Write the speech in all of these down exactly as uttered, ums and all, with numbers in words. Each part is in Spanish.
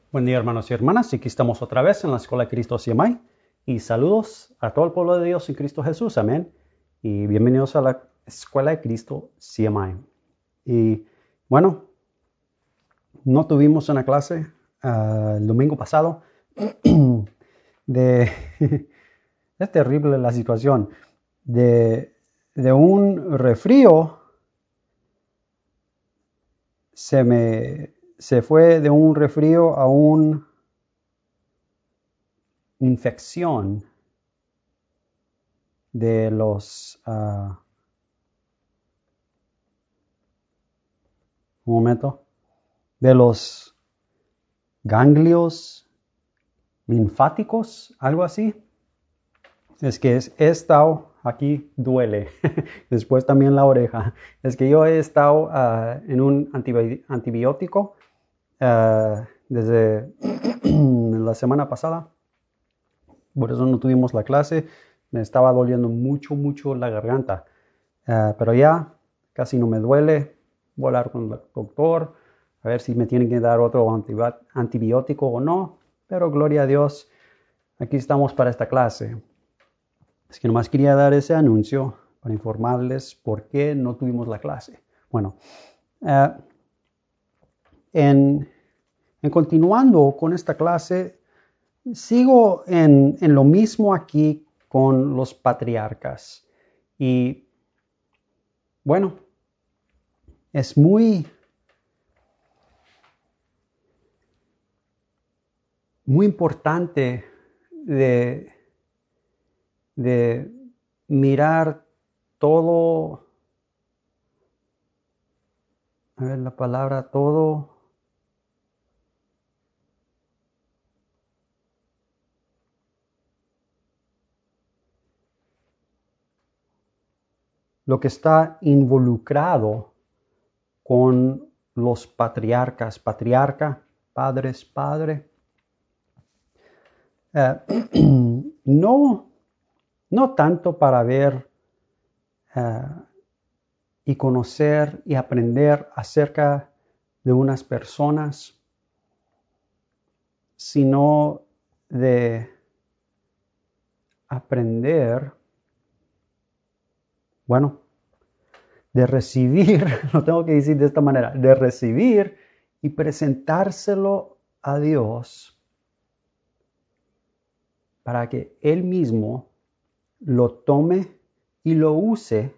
Buen día, hermanos y hermanas. Aquí estamos otra vez en la Escuela de Cristo C M I. Y saludos a todo el pueblo de Dios en Cristo Jesús. Amén. Y bienvenidos a la Escuela de Cristo C M I. Y bueno, no tuvimos una clase uh, el domingo pasado. de Es terrible la situación. De, de un resfrío se me... Se fue de un resfrío a una infección de los... Uh, un momento. De los ganglios linfáticos, algo así. Es que es, he estado... Aquí duele. Después también la oreja. Es que yo he estado uh, en un antibi- antibiótico uh, desde la semana pasada. Por eso no tuvimos la clase. Me estaba doliendo mucho, mucho la garganta. Uh, pero ya casi no me duele. Voy a hablar con el doctor. A ver si me tienen que dar otro antibi- antibiótico o no. Pero gloria a Dios. Aquí estamos para esta clase. Es que nomás quería dar ese anuncio para informarles por qué no tuvimos la clase. Bueno, uh, en, en continuando con esta clase, sigo en, en lo mismo aquí con los patriarcas. Y bueno, es muy, muy importante de... de mirar todo, a ver la palabra, todo, lo que está involucrado con los patriarcas, patriarca, padres, padre. Uh, no, no tanto para ver uh, y conocer y aprender acerca de unas personas, sino de aprender, bueno, de recibir, lo tengo que decir de esta manera, de recibir y presentárselo a Dios para que Él mismo lo tome y lo use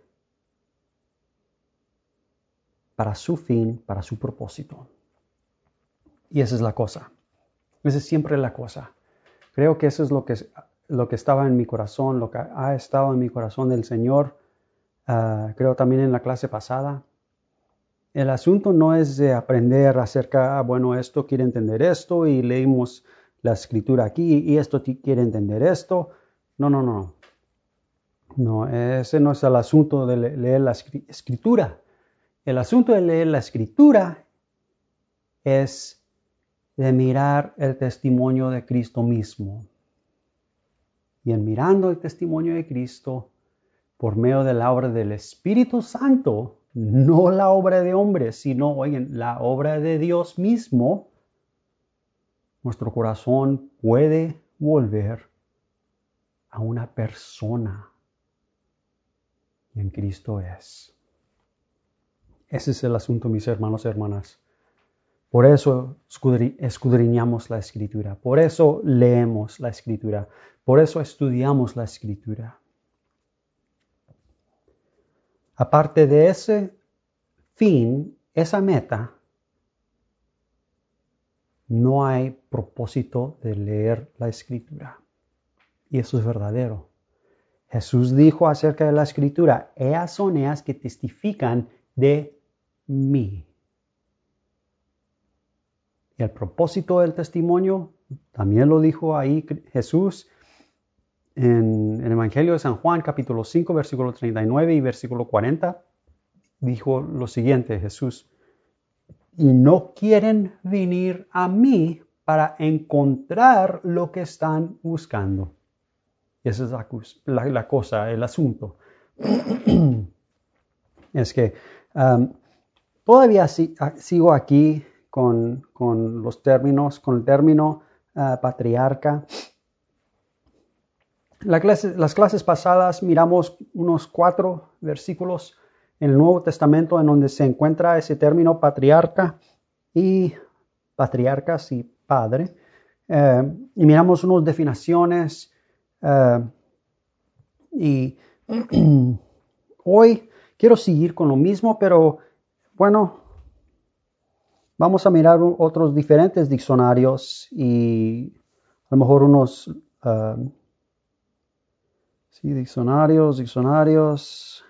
para su fin, para su propósito. Y esa es la cosa. Esa es siempre la cosa. Creo que eso es lo que, lo que estaba en mi corazón, lo que ha estado en mi corazón del Señor. Uh, creo también en la clase pasada. El asunto no es de aprender acerca, bueno, esto quiere entender esto y leímos la escritura aquí y esto quiere entender esto. No, no, no. No, ese no es el asunto de leer la escritura. El asunto de leer la escritura es de mirar el testimonio de Cristo mismo. Y en mirando el testimonio de Cristo, por medio de la obra del Espíritu Santo, no la obra de hombres, sino, oigan, la obra de Dios mismo, nuestro corazón puede volver a una persona. Y en Cristo es. Ese es el asunto, mis hermanos y hermanas. Por eso escudriñamos la Escritura. Por eso leemos la Escritura. Por eso estudiamos la Escritura. Aparte de ese fin, esa meta, no hay propósito de leer la Escritura. Y eso es verdadero. Jesús dijo acerca de la Escritura, ellas son ellas que testifican de mí. Y el propósito del testimonio, también lo dijo ahí Jesús en el Evangelio de San Juan, capítulo cinco, versículo treinta y nueve y versículo cuarenta. Dijo lo siguiente, Jesús, y no quieren venir a mí para encontrar lo que están buscando. Y esa es la, la, la cosa, el asunto. Es que um, todavía si, sigo aquí con, con los términos, con el término uh, patriarca. La clase, las clases pasadas miramos unos cuatro versículos en el Nuevo Testamento en donde se encuentra ese término patriarca y patriarcas y padre. Eh, y miramos unas definiciones eh, y hoy quiero seguir con lo mismo, pero bueno, vamos a mirar otros diferentes diccionarios y a lo mejor unos uh, sí, diccionarios, diccionarios.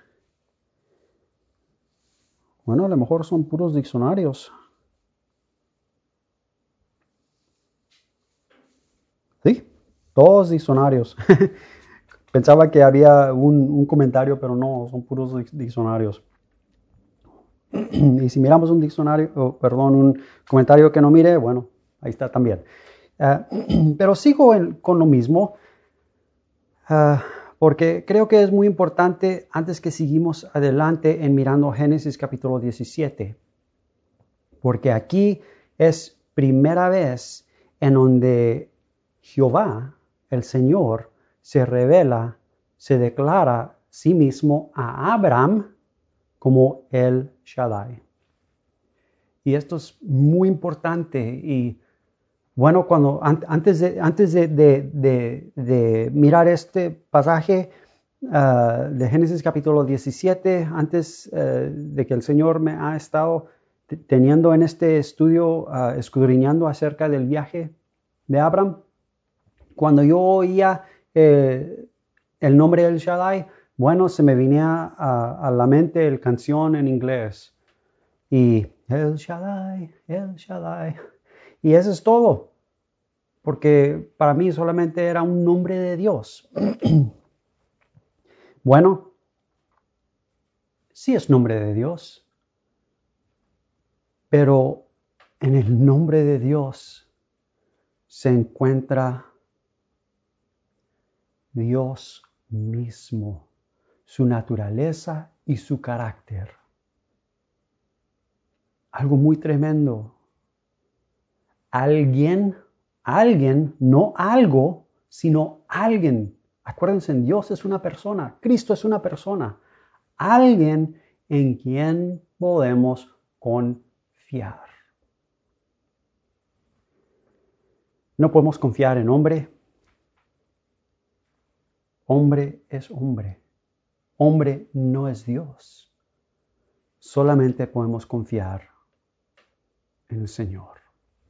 Bueno, a lo mejor son puros diccionarios. Sí, todos diccionarios. Pensaba que había un, un comentario, pero no, son puros diccionarios. Y si miramos un diccionario, oh, perdón, un comentario que no mire, bueno, ahí está también. Uh, pero sigo en, con lo mismo, uh, porque creo que es muy importante antes que seguimos adelante en mirando Génesis capítulo diecisiete. Porque aquí es primera vez en donde Jehová, el Señor, se revela, se declara sí mismo a Abraham como el Shaddai. Y esto es muy importante. Y bueno, cuando antes de, antes de, de, de, de mirar este pasaje uh, de Génesis capítulo diecisiete, antes uh, de que el Señor me ha estado t- teniendo en este estudio, uh, escudriñando acerca del viaje de Abraham, cuando yo oía eh, el nombre del Shaddai, bueno, se me venía a, a la mente el canción en inglés. Y el Shaddai, el Shaddai. Y eso es todo. Porque para mí solamente era un nombre de Dios. Bueno, sí es nombre de Dios. Pero en el nombre de Dios se encuentra Dios mismo, su naturaleza y su carácter. Algo muy tremendo. Alguien, alguien, no algo, sino alguien. Acuérdense, Dios es una persona, Cristo es una persona. Alguien en quien podemos confiar. No podemos confiar en hombre. Hombre es hombre. Hombre no es Dios. Solamente podemos confiar en el Señor.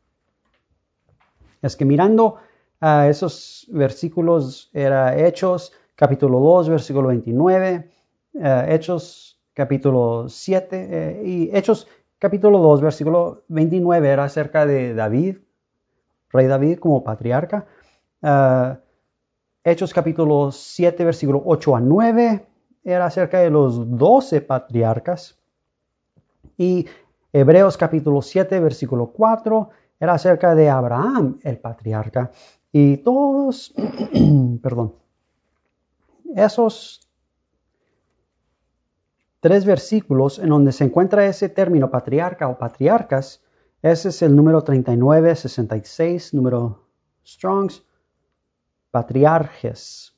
Es que mirando uh, esos versículos, era Hechos capítulo dos, versículo veintinueve, uh, Hechos capítulo siete, eh, y Hechos capítulo dos, versículo veintinueve era acerca de David, rey David como patriarca. Uh, Hechos capítulo siete, versículo ocho a nueve, era acerca de los doce patriarcas. Y Hebreos capítulo siete, versículo cuatro, era acerca de Abraham, el patriarca. Y todos, perdón, esos tres versículos en donde se encuentra ese término patriarca o patriarcas, ese es el número treinta y nueve sesenta y seis, número Strong's, patriarjes.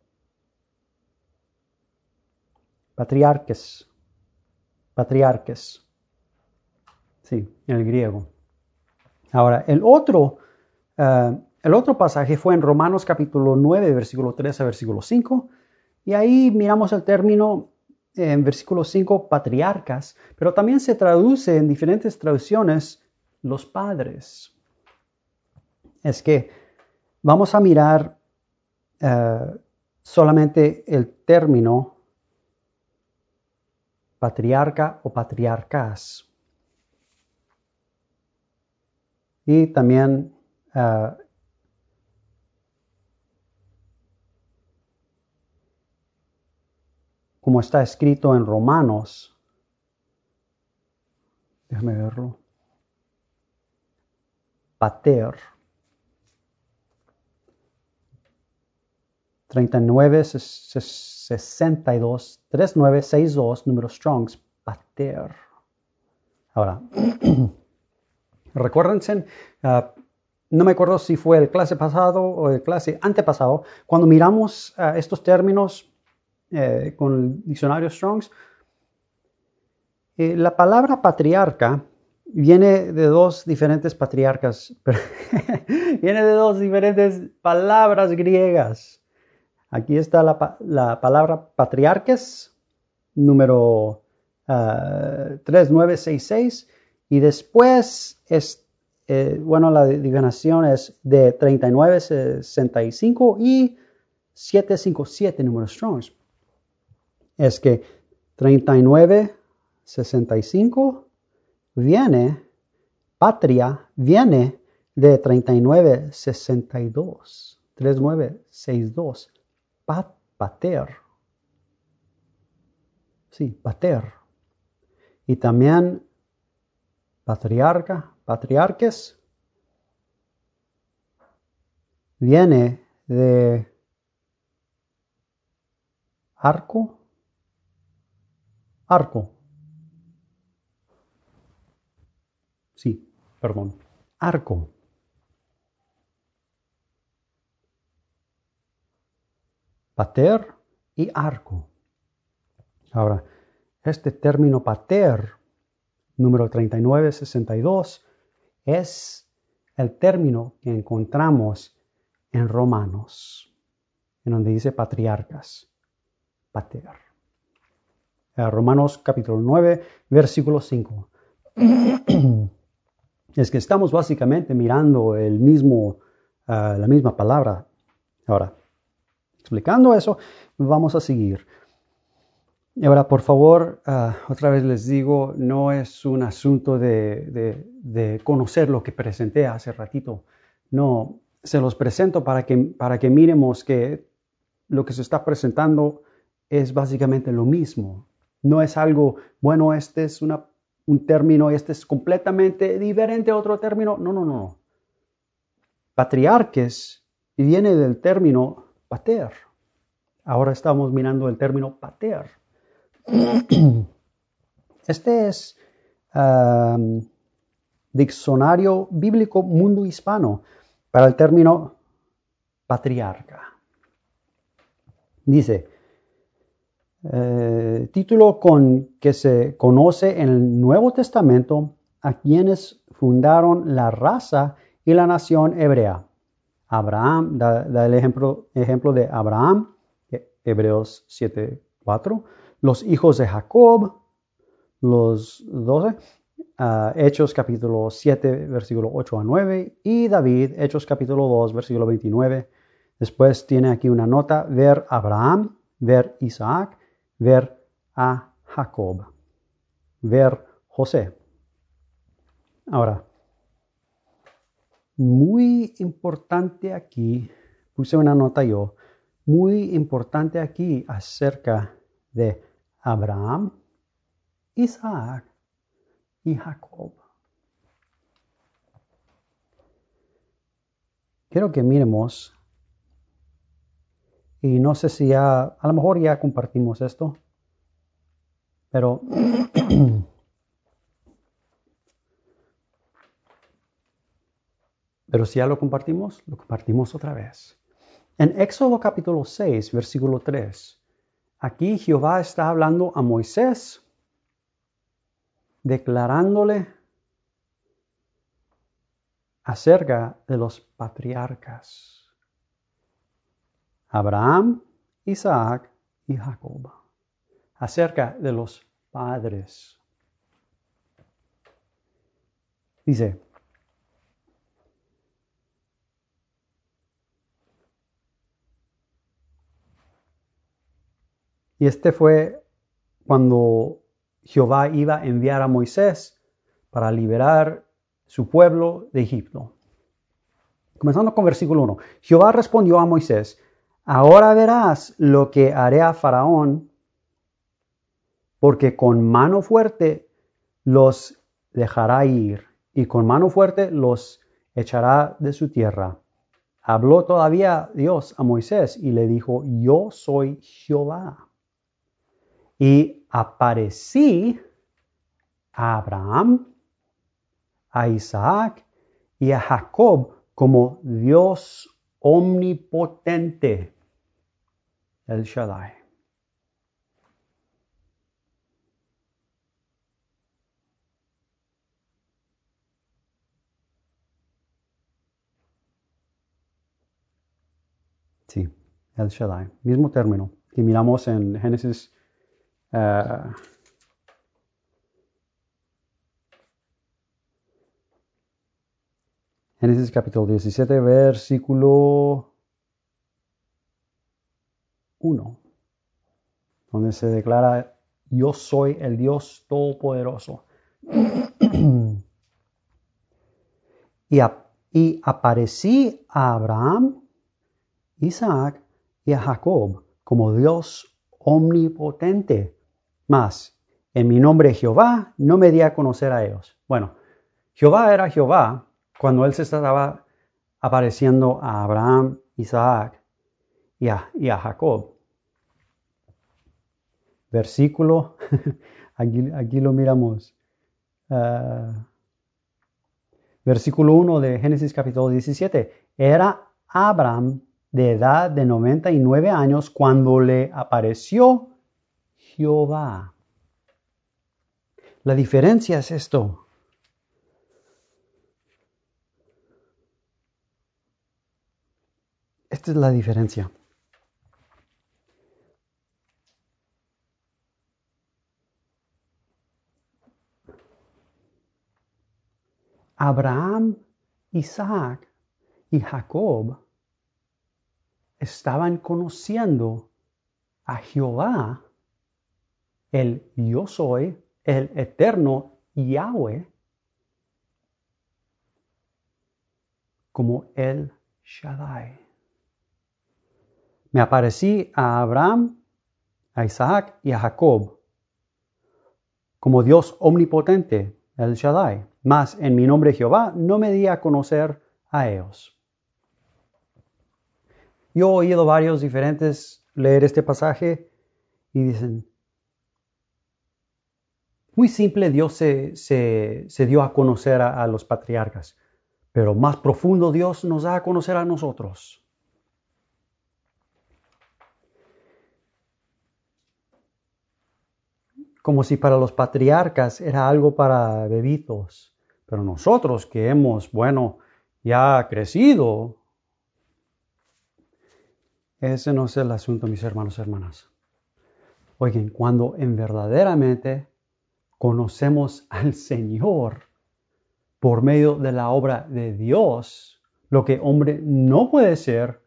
Patriarques. Patriarques. Sí, en el griego. Ahora, el otro, uh, el otro pasaje fue en Romanos capítulo nueve, versículo tres a versículo cinco. Y ahí miramos el término eh, en versículo cinco, patriarcas, pero también se traduce en diferentes traducciones los padres. Es que vamos a mirar uh, solamente el término patriarca o patriarcas. Y también uh, como está escrito en Romanos, déjame verlo, pater, treinta y nueve sesenta y dos, treinta y nueve sesenta y dos, número Strong's, pater. Ahora, Recuérdense, uh, no me acuerdo si fue el clase pasado o el clase antepasado, cuando miramos uh, estos términos eh, con el diccionario Strong's, eh, la palabra patriarca viene de dos diferentes patriarcas, viene de dos diferentes palabras griegas. Aquí está la, la palabra patriarques, número uh, tres nueve seis seis, y después es, eh, bueno, la divinación es de treinta y nueve sesenta y cinco y setecientos cincuenta y siete números Strong's. Es que treinta y nueve sesenta y cinco viene, patria, viene de treinta y nueve sesenta y dos, treinta y nueve sesenta y dos, pat, pater. Sí, pater. Y también patriarca, patriarques, viene de arco, arco. Sí, perdón, arco. Pater y arco. Ahora, este término pater, número treinta y nueve sesenta y dos, es el término que encontramos en Romanos, en donde dice patriarcas, pater. Romanos capítulo nueve, versículo cinco. Es que estamos básicamente mirando el mismo, uh, la misma palabra. Ahora, explicando eso, vamos a seguir. Y ahora, por favor, uh, otra vez les digo, no es un asunto de, de, de conocer lo que presenté hace ratito. No, se los presento para que, para que miremos que lo que se está presentando es básicamente lo mismo. No es algo, bueno, este es una, un término, este es completamente diferente a otro término. No, no, no. Patriarques viene del término pater. Ahora estamos mirando el término pater. Este es um, Diccionario Bíblico Mundo Hispano para el término patriarca. Dice, eh, título con que se conoce en el Nuevo Testamento a quienes fundaron la raza y la nación hebrea. Abraham, da, da el ejemplo, ejemplo de Abraham, Hebreos siete cuatro. Los hijos de Jacob, los doce, uh, Hechos capítulo siete, versículo ocho a nueve, y David, Hechos capítulo dos, versículo veintinueve. Después tiene aquí una nota, ver Abraham, ver Isaac, ver a Jacob, ver José. Ahora, muy importante aquí, puse una nota yo, muy importante aquí acerca de Abraham, Isaac y Jacob. Quiero que miremos, y no sé si ya, a lo mejor ya compartimos esto, pero pero si ya lo compartimos, lo compartimos otra vez. En Éxodo capítulo seis, versículo tres, aquí Jehová está hablando a Moisés, declarándole acerca de los patriarcas, Abraham, Isaac y Jacob, acerca de los padres. Dice, y este fue cuando Jehová iba a enviar a Moisés para liberar su pueblo de Egipto. Comenzando con versículo uno. Jehová respondió a Moisés, ahora verás lo que haré a Faraón, porque con mano fuerte los dejará ir, y con mano fuerte los echará de su tierra. Habló todavía Dios a Moisés y le dijo, yo soy Jehová. Y aparecí a Abraham, a Isaac y a Jacob como Dios omnipotente, el Shaddai. Sí, el Shaddai, mismo término que miramos en Génesis uh, Génesis capítulo diecisiete, versículo uno, donde se declara: yo soy el Dios Todopoderoso. y, a, y aparecí a Abraham, Isaac y a Jacob como Dios omnipotente. Mas en mi nombre Jehová no me di a conocer a ellos. Bueno, Jehová era Jehová cuando él se estaba apareciendo a Abraham, Isaac y a, y a Jacob. Versículo, aquí, aquí lo miramos. Uh, versículo uno de Génesis capítulo diecisiete. Era Abraham de edad de noventa y nueve años cuando le apareció Jehová. La diferencia es esto. Esta es la diferencia. Abraham, Isaac y Jacob estaban conociendo a Jehová, el yo soy, el eterno Yahweh, como el Shaddai. Me aparecí a Abraham, a Isaac y a Jacob como Dios omnipotente, el Shaddai. Mas en mi nombre Jehová no me di a conocer a ellos. Yo he oído varios diferentes leer este pasaje y dicen, muy simple, Dios se, se, se dio a conocer a, a los patriarcas, pero más profundo Dios nos da a conocer a nosotros. Como si para los patriarcas era algo para bebitos, pero nosotros que hemos, bueno, ya crecido, ese no es el asunto, mis hermanos y hermanas. Oigan, cuando en verdaderamente conocemos al Señor por medio de la obra de Dios, lo que hombre no puede ser,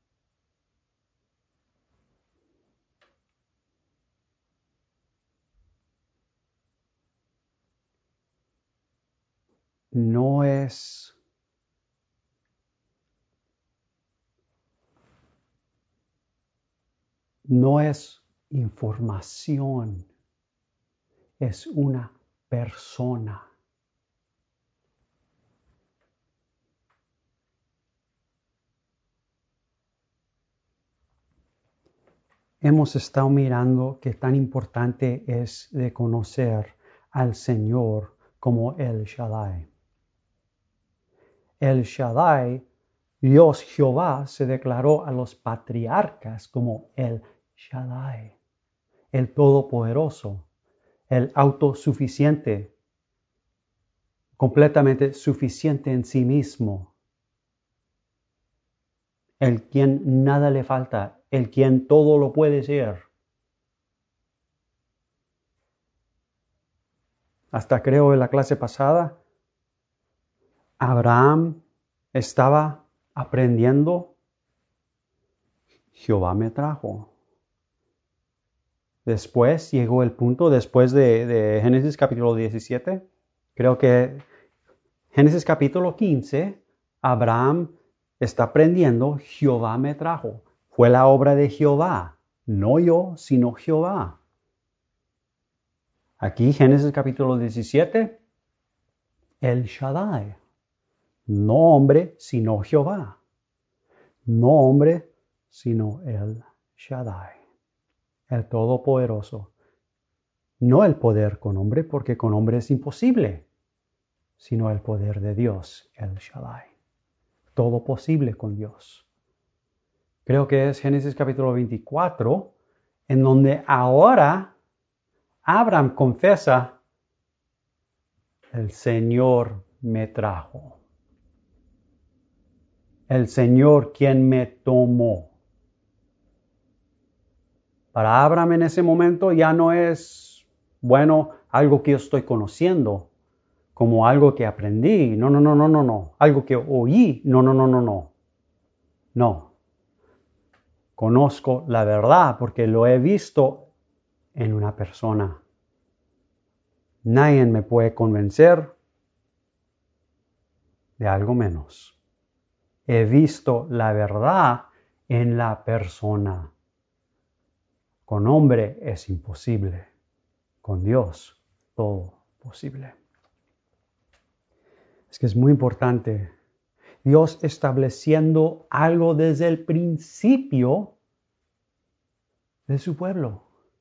no es no es información, es una persona. Hemos estado mirando qué tan importante es de conocer al Señor como el Shaddai. El Shaddai, Dios Jehová, se declaró a los patriarcas como el Shaddai, el Todopoderoso, el autosuficiente, completamente suficiente en sí mismo, el quien nada le falta, el quien todo lo puede ser. Hasta creo en la clase pasada, Abraham estaba aprendiendo, Jehová me trajo. Después llegó el punto, después de, de Génesis capítulo diecisiete, creo que Génesis capítulo quince, Abraham está aprendiendo, Jehová me trajo. Fue la obra de Jehová, no yo, sino Jehová. Aquí Génesis capítulo diecisiete, el Shaddai. No hombre, sino Jehová. No hombre, sino el Shaddai, el Todopoderoso. No el poder con hombre, porque con hombre es imposible. sino el poder de Dios, el Shaddai. Todo posible con Dios. Creo que es Génesis capítulo veinticuatro, en donde ahora Abraham confiesa, el Señor me trajo. El Señor quien me tomó. Para Abraham en ese momento ya no es, bueno, algo que yo estoy conociendo, como algo que aprendí. No, no, no, no, no, no. Algo que oí. No, no, no, no, no. No. Conozco la verdad porque lo he visto en una persona. Nadie me puede convencer de algo menos. He visto la verdad en la persona. Con hombre es imposible. Con Dios todo posible. Es que es muy importante. Dios estableciendo algo desde el principio de su pueblo.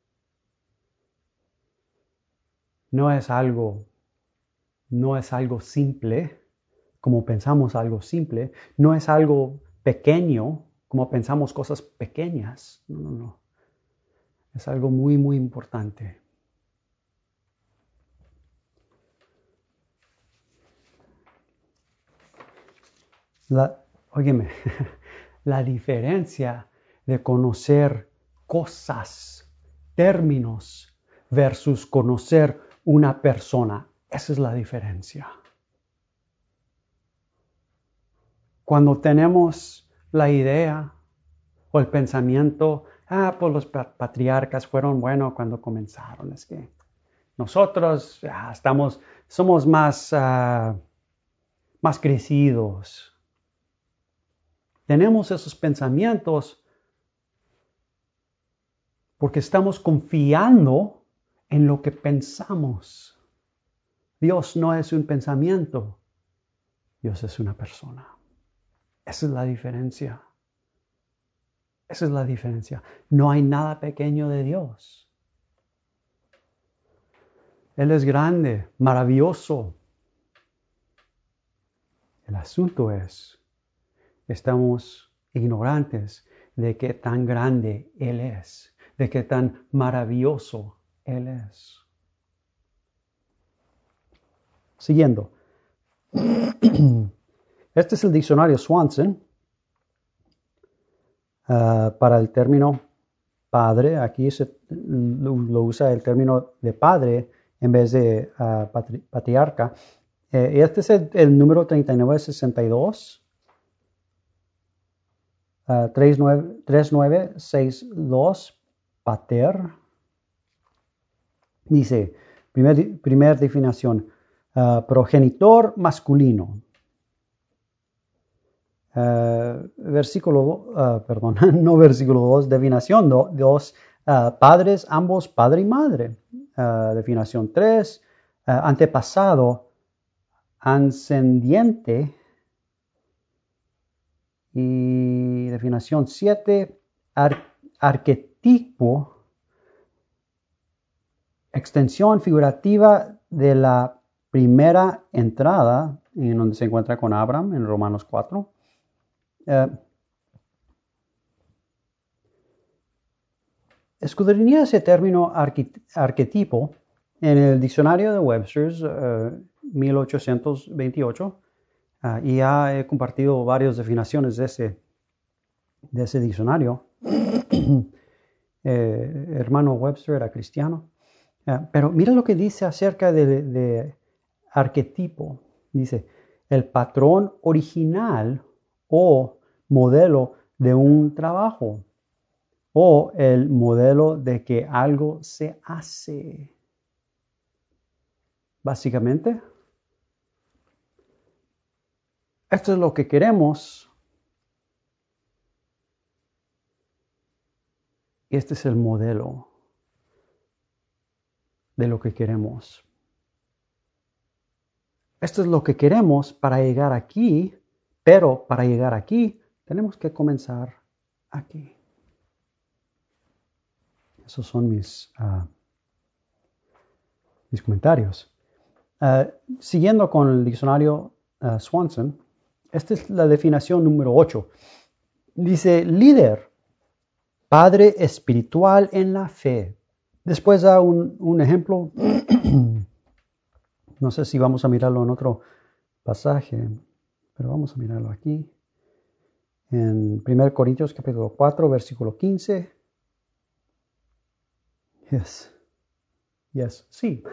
No es algo, no es algo simple, como pensamos algo simple. No es algo pequeño, como pensamos cosas pequeñas. No, no, no. Es algo muy, muy importante. La, óyeme, la diferencia de conocer cosas, términos, versus conocer una persona. Esa es la diferencia. Cuando tenemos la idea o el pensamiento, ah, pues los patriarcas fueron buenos cuando comenzaron. Es que nosotros ah, estamos, somos más, uh, más crecidos. Tenemos esos pensamientos porque estamos confiando en lo que pensamos. Dios no es un pensamiento. Dios es una persona. Esa es la diferencia. Esa es la diferencia. No hay nada pequeño de Dios. Él es grande, maravilloso. El asunto es, estamos ignorantes de qué tan grande Él es, de qué tan maravilloso Él es. Siguiendo. Este es el diccionario Swanson uh, para el término padre. Aquí se, lo, lo usa el término de padre en vez de uh, patri, patriarca. Eh, este es el, el número treinta y nueve sesenta y dos. Uh, treinta y nueve sesenta y dos, pater. Dice, primer, primer definición, uh, progenitor masculino. Uh, versículo, uh, perdón, no versículo dos, definición dos, uh, padres, ambos padre y madre. Uh, definición tres, uh, antepasado, ascendiente. Y definición siete, ar, arquetipo, extensión figurativa de la primera entrada, en donde se encuentra con Abraham en Romanos cuatro. Uh, escudriñé ese término arqui, arquetipo en el diccionario de Webster's uh, mil ochocientos veintiocho uh, y ya he compartido varias definiciones de ese, de ese diccionario. eh, hermano Webster era cristiano. Uh, pero mira lo que dice acerca de, de arquetipo. Dice, el patrón original o modelo de un trabajo o el modelo de que algo se hace. Básicamente, esto es lo que queremos. Este es el modelo de lo que queremos. Esto es lo que queremos para llegar aquí, pero para llegar aquí tenemos que comenzar aquí. Esos son mis, uh, mis comentarios. Uh, siguiendo con el diccionario uh, Swanson, esta es la definición número ocho. Dice, líder, padre espiritual en la fe. Después da un, un ejemplo. No sé si vamos a mirarlo en otro pasaje, pero vamos a mirarlo aquí. En primero Corintios capítulo cuatro, versículo quince. Yes. Yes, sí.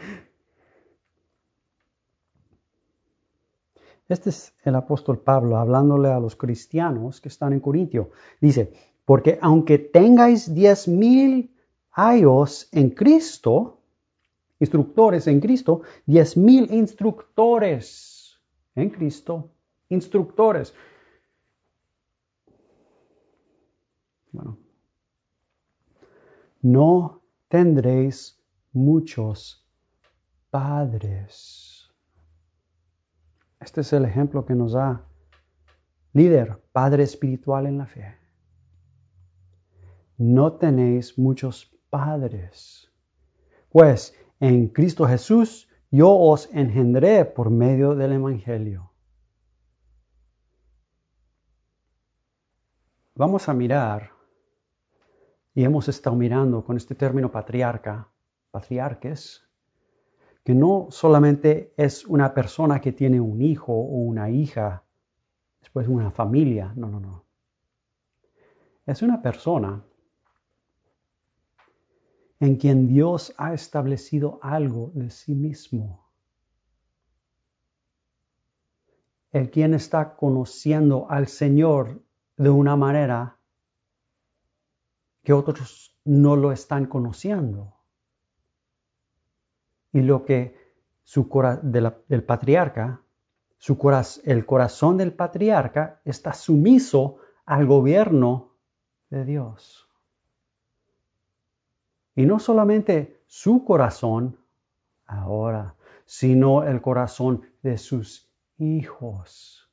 Este es el apóstol Pablo hablándole a los cristianos que están en Corintio. Dice, porque aunque tengáis diez mil ayos en Cristo, instructores en Cristo, diez mil instructores en Cristo, instructores. Bueno, no tendréis muchos padres. Este es el ejemplo que nos da líder, padre espiritual en la fe. No tenéis muchos padres, pues en Cristo Jesús yo os engendré por medio del Evangelio. Vamos a mirar, y hemos estado mirando con este término patriarca, patriarques, que no solamente es una persona que tiene un hijo o una hija, después una familia, no, no, no. Es una persona en quien Dios ha establecido algo de sí mismo. El quien está conociendo al Señor de una manera que otros no lo están conociendo. Y lo que su cora, de la, del patriarca, su cora, el corazón del patriarca está sumiso al gobierno de Dios. Y no solamente su corazón ahora, sino el corazón de sus hijos.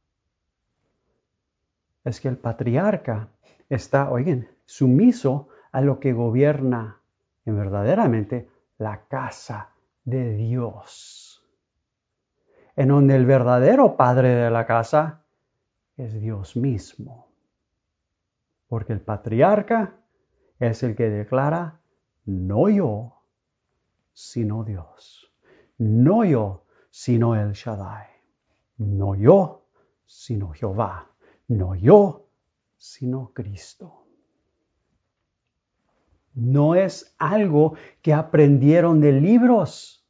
Es que el patriarca está, oigan, sumiso a lo que gobierna en verdaderamente la casa de Dios. En donde el verdadero padre de la casa es Dios mismo. Porque el patriarca es el que declara, no yo, sino Dios. No yo, sino el Shaddai. No yo, sino Jehová. No yo, sino Cristo. No es algo que aprendieron de libros.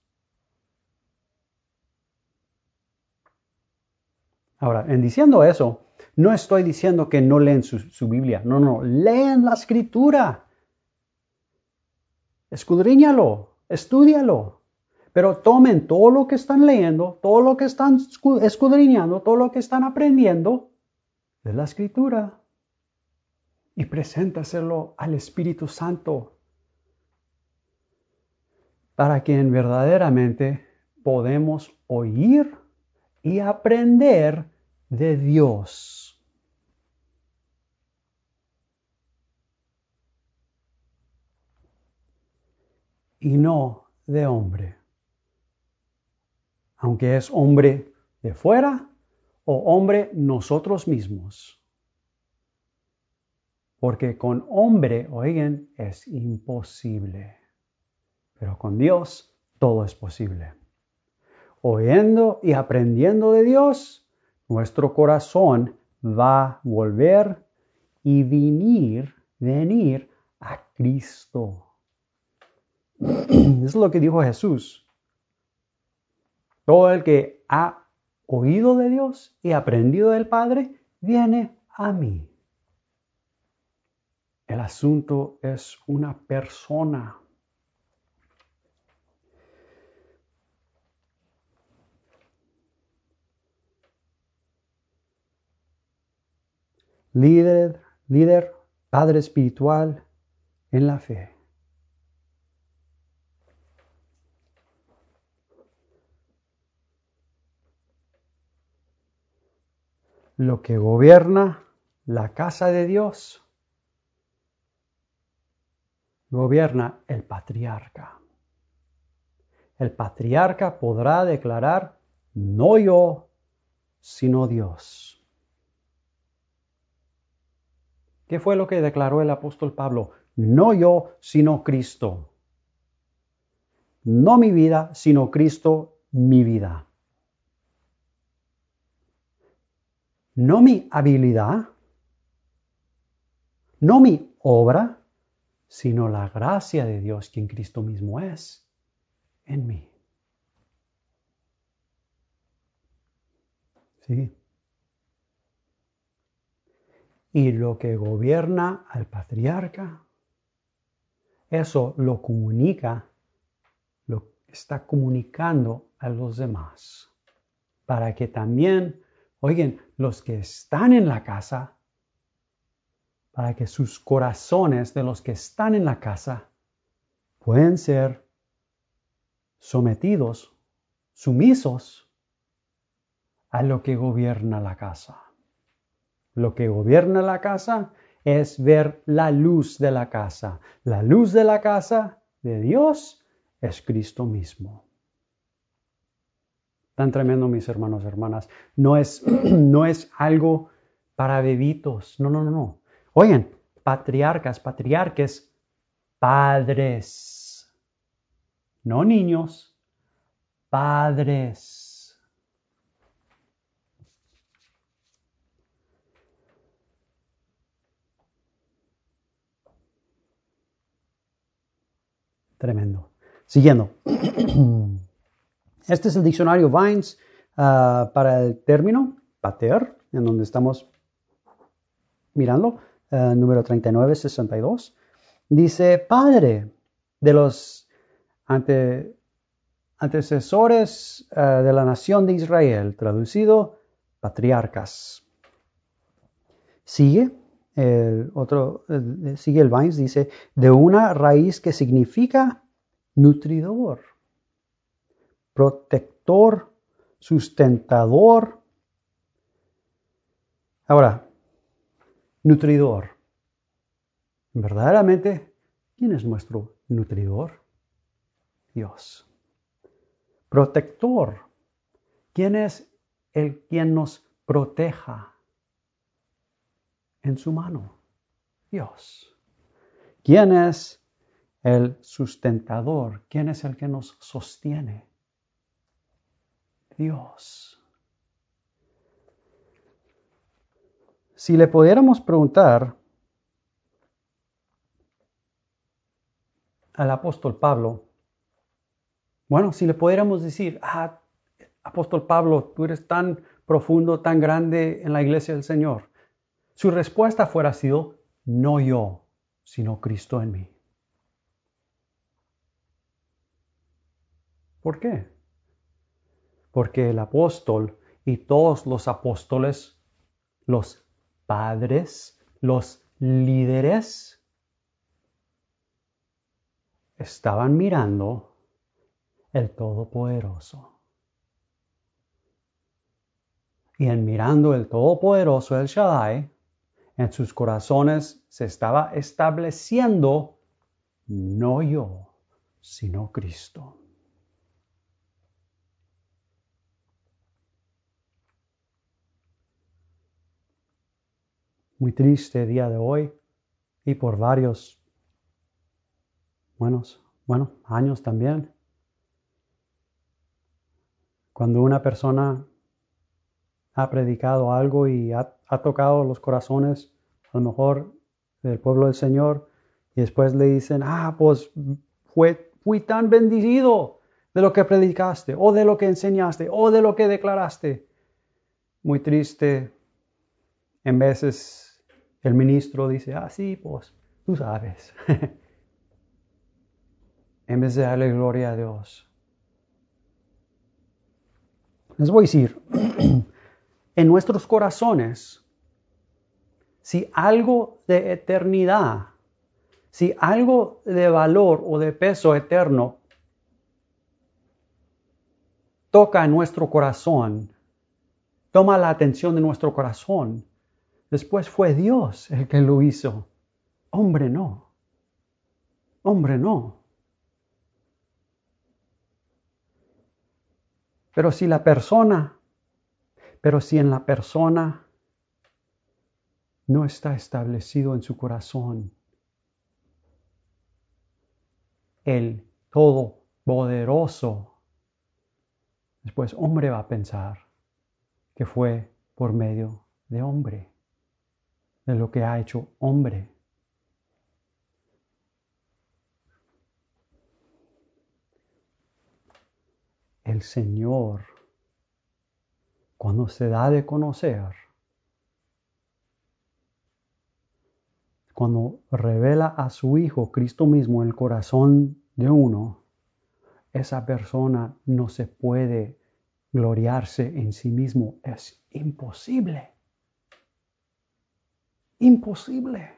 Ahora, en diciendo eso, no estoy diciendo que no leen su, su Biblia. No, no, leen la Escritura. Escudriñalo, estúdialo. Pero tomen todo lo que están leyendo, todo lo que están escudriñando, todo lo que están aprendiendo de la Escritura y preséntaselo al Espíritu Santo para que verdaderamente podemos oír y aprender de Dios. Y no de hombre. Aunque es hombre de fuera o hombre nosotros mismos. Porque con hombre, oigan, es imposible. Pero con Dios todo es posible. Oyendo y aprendiendo de Dios, nuestro corazón va a volver y venir, venir a Cristo. Eso es lo que dijo Jesús. Todo el que ha oído de Dios y aprendido del Padre, viene a mí. El asunto es una persona. Líder, líder, padre espiritual en la fe. Lo que gobierna la casa de Dios, gobierna el patriarca. el patriarca podrá declarar, no yo, sino Dios. ¿Qué fue lo que declaró el apóstol Pablo? No yo, sino Cristo. No mi vida, sino Cristo, mi vida. No mi habilidad, no mi obra, sino la gracia de Dios, quien Cristo mismo es, en mí. ¿Sí? Y lo que gobierna al patriarca, eso lo comunica, lo está comunicando a los demás. Para que también, oigan, los que están en la casa, para que sus corazones de los que están en la casa pueden ser sometidos, sumisos a lo que gobierna la casa. Lo que gobierna la casa es ver la luz de la casa. La luz de la casa de Dios es Cristo mismo. Tan tremendo, mis hermanos y hermanas. No es, no es algo para bebitos. No, no, no, no. Oigan, patriarcas, patriarques, padres. No niños, padres. Tremendo. Siguiendo. Este es el diccionario Vines uh, para el término pater, en donde estamos mirando, uh, número treinta y nueve sesenta y dos. Dice, padre de los ante, antecesores uh, de la nación de Israel, traducido, patriarcas. Sigue. El otro, eh, sigue el Vines, dice, de una raíz que significa nutridor, protector, sustentador. Ahora, nutridor. Verdaderamente, ¿quién es nuestro nutridor? Dios. Protector. ¿Quién es el quien nos proteja? En su mano, Dios. ¿Quién es el sustentador? ¿Quién es el que nos sostiene? Dios. Si le pudiéramos preguntar al apóstol Pablo, bueno, si le pudiéramos decir, ah, apóstol Pablo, tú eres tan profundo, tan grande en la iglesia del Señor, su respuesta fuera sido, no yo, sino Cristo en mí. ¿Por qué? Porque el apóstol y todos los apóstoles, los padres, los líderes, estaban mirando el Todopoderoso. Y en mirando el Todopoderoso, el Shaddai, en sus corazones se estaba estableciendo, no yo, sino Cristo. Muy triste día de hoy y por varios buenos, bueno, años también. Cuando una persona ha predicado algo y ha, ha tocado los corazones, a lo mejor del pueblo del Señor, y después le dicen, ah, pues fue, fui tan bendecido de lo que predicaste, o de lo que enseñaste, o de lo que declaraste. Muy triste. En veces el ministro dice, ah, sí, pues tú sabes. En vez de darle gloria a Dios. Les voy a decir, en nuestros corazones, si algo de eternidad, si algo de valor o de peso eterno toca en nuestro corazón, toma la atención de nuestro corazón, después fue Dios el que lo hizo. Hombre no. Hombre no. Pero si la persona, pero si en la persona no está establecido en su corazón el Todopoderoso, después hombre va a pensar que fue por medio de hombre, de lo que ha hecho hombre. El Señor, cuando se da de conocer, cuando revela a su Hijo, Cristo mismo, en el corazón de uno, esa persona no se puede gloriarse en sí mismo. Es imposible. Imposible.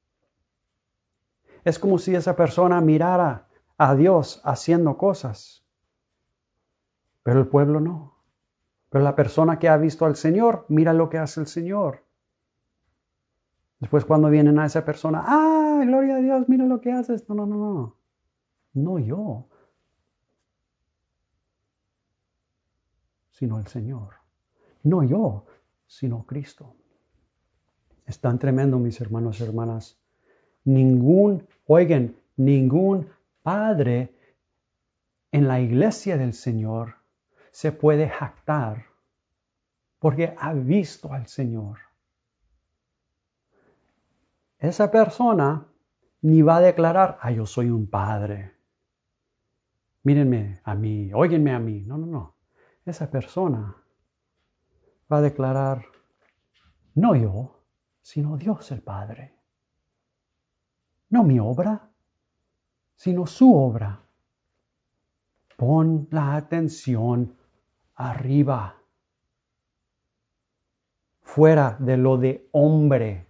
Es como si esa persona mirara a Dios haciendo cosas, pero el pueblo no. Pero la persona que ha visto al Señor, mira lo que hace el Señor. Después cuando vienen a esa persona, ¡ah, gloria a Dios, mira lo que haces! No, no, no, no. No yo, sino el Señor. No yo, sino Cristo. Es tan tremendo, mis hermanos y hermanas. Ningún, oigan, ningún padre en la iglesia del Señor se puede jactar porque ha visto al Señor. Esa persona ni va a declarar, ah, yo soy un padre. Mírenme a mí, óiganme a mí. No, no, no. Esa persona va a declarar, no yo, sino Dios el Padre. No mi obra, sino su obra. Pon la atención arriba, fuera de lo de hombre.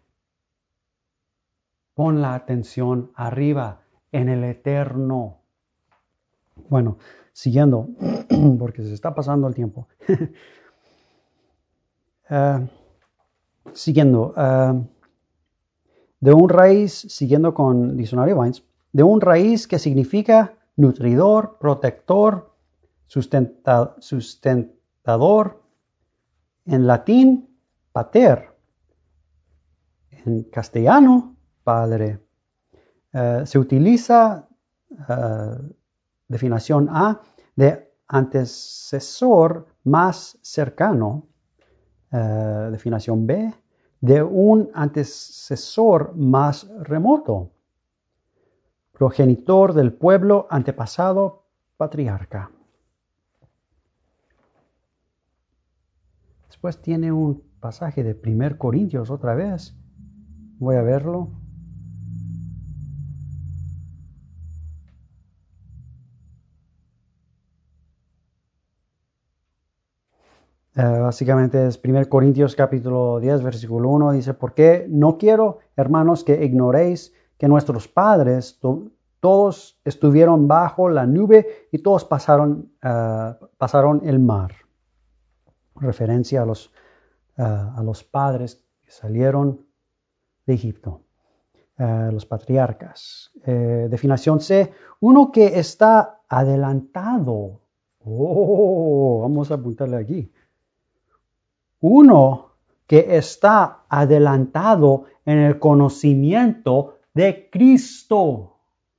Pon la atención arriba, en el eterno. Bueno, siguiendo, porque se está pasando el tiempo. uh, siguiendo, uh, de un raíz, siguiendo con Diccionario Vines, de un raíz que significa nutridor, protector, sustenta, sustentador. En latín, pater. En castellano, padre. Uh, se utiliza, uh, definición A, de antecesor más cercano. Uh, definición B, de un antecesor más remoto. Progenitor del pueblo, antepasado, patriarca. Después tiene un pasaje de Primera Corintios otra vez. Voy a verlo. Uh, básicamente es Primera Corintios capítulo diez, versículo uno. Dice, porque no quiero, hermanos, que ignoréis que nuestros padres to- todos estuvieron bajo la nube y todos pasaron, uh, pasaron el mar. Referencia a los, uh, a los padres que salieron de Egipto, uh, los patriarcas. Uh, definición C, uno que está adelantado. Oh, vamos a apuntarle aquí. Uno que está adelantado en el conocimiento de Cristo.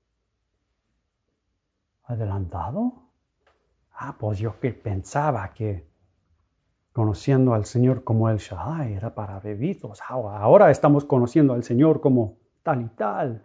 ¿Adelantado? Ah, pues yo que pensaba que conociendo al Señor como el Shaddai era para bebitos. Ahora estamos conociendo al Señor como tal y tal.